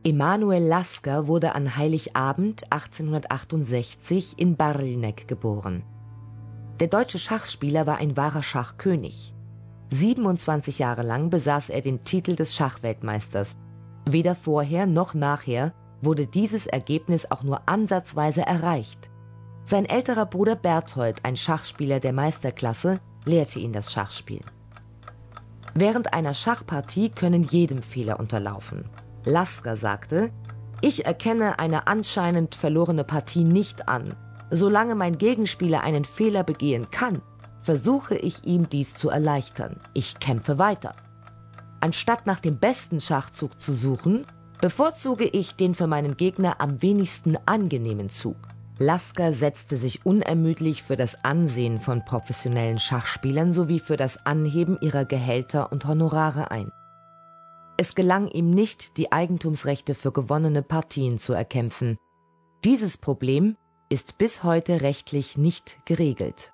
Emanuel Lasker wurde an Heiligabend 1868 in Barlinek geboren. Der deutsche Schachspieler war ein wahrer Schachkönig. 27 Jahre lang besaß er den Titel des Schachweltmeisters. Weder vorher noch nachher wurde dieses Ergebnis auch nur ansatzweise erreicht. Sein älterer Bruder Berthold, ein Schachspieler der Meisterklasse, lehrte ihn das Schachspiel. Während einer Schachpartie können jedem Fehler unterlaufen. Lasker sagte: „Ich erkenne eine anscheinend verlorene Partie nicht an. Solange mein Gegenspieler einen Fehler begehen kann, versuche ich ihm dies zu erleichtern. Ich kämpfe weiter. Anstatt nach dem besten Schachzug zu suchen, bevorzuge ich den für meinen Gegner am wenigsten angenehmen Zug." Lasker setzte sich unermüdlich für das Ansehen von professionellen Schachspielern sowie für das Anheben ihrer Gehälter und Honorare ein. Es gelang ihm nicht, die Eigentumsrechte für gewonnene Partien zu erkämpfen. Dieses Problem ist bis heute rechtlich nicht geregelt.